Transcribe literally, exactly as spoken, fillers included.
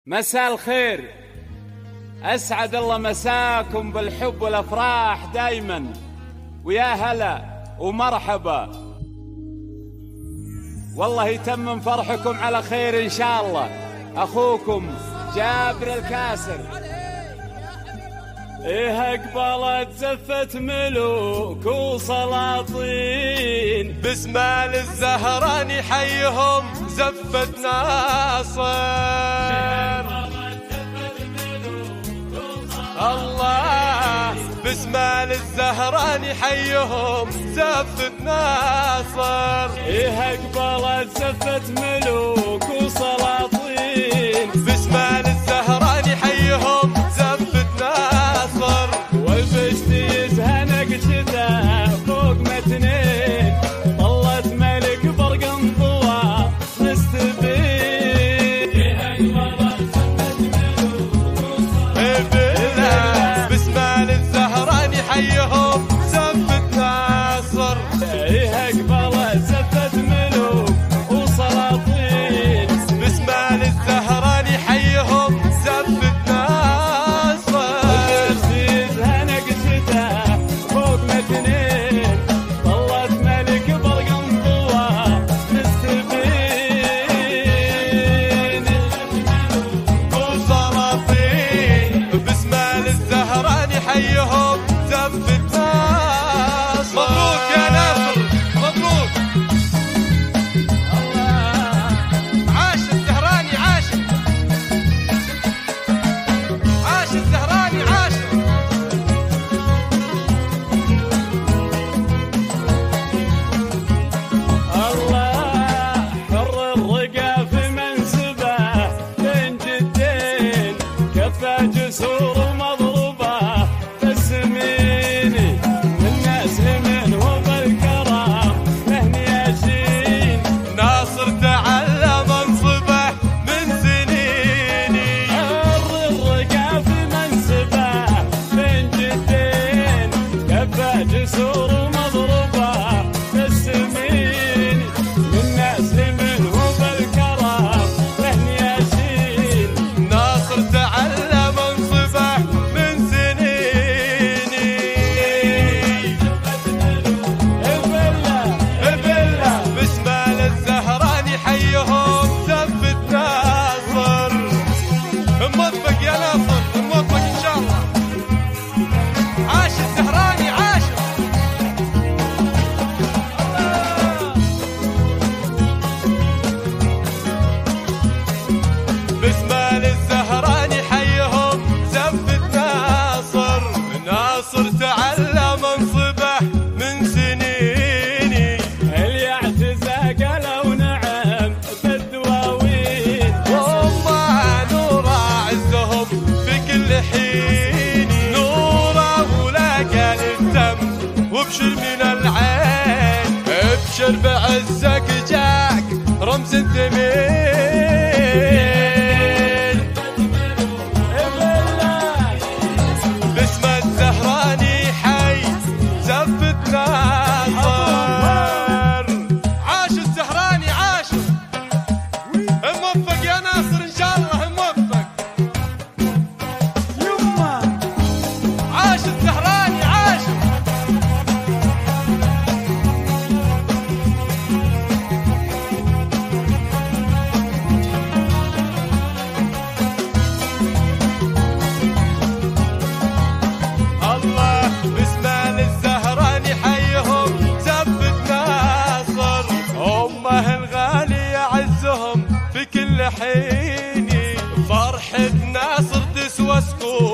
مساء الخير، أسعد الله مساكم بالحب والأفراح دايما، ويا هلا ومرحبا، والله يتمم فرحكم على خير إن شاء الله. أخوكم جابر الكاسر. إيه أقبلت زفت ملوك وسلاطين، بسمال الزهران يحيهم زفت ناصر. الله بسمال الزهران يحيهم زفت ناصر. إيه أقبلت زفت ملوك وسلاطين، بسمال الزهران يحيهم زفت ناصر. والبشتيز هنق شذا فوق متنين، طلت ملك برق انضوى مستبين. بسمال الزهران يحيهم زفت ناصر. إيه أقبلت زفت ملوك وسلاطين، بسمال الزهران يحيهم زفت ناصر. والبشتيز هنق شذا فوق متنين، طلت ملك برق انضوى مستبين. وسلاطين بسمال الزهران يحيهم زفت ناصر. مبروك يا ناصر مبروك. عاش الزهراني عاش، عاش الزهراني عاش. الله حر الرقا في منسبه بين جدين، كفى جسور مضروبه تسميني، من ناس لمن وبالكرام لهن ياشين. ناصر تعلى منصبه من سنيني. حر الرقا في منسبه بين جدين، كفى جسور مضروبه تسميني، من ناس لمن وبالكرام لهن ياشين. ناصر تعلى منصبه من سنيني. الفله الفله بسمال الزهران يحيهم زفت ناصر. موفق يا ناصر موفق ان شاء الله. عاش الزهراني عاش. بسمال الزهران يحيهم زفت ناصر. ناصر تعلى منصبه من سنيني. اللي اعتزى قالوا نعم بالدواوين، والله نورا عزهم في كل حين. نورا ولاقى الدم وابشر من العين. ابشر بعزك جاك رمز الدمين. باسم الزهراني حي زفت ناصر. عاش الزهراني عاش. موفق يا ناصر ان شاء الله موفق. يما عاش الزهراني عاش. الله بسمال الزهران يحيهم زفت ناصر. أمه الغالية عزهم في كل حين. فرحة ناصر تسوى سكون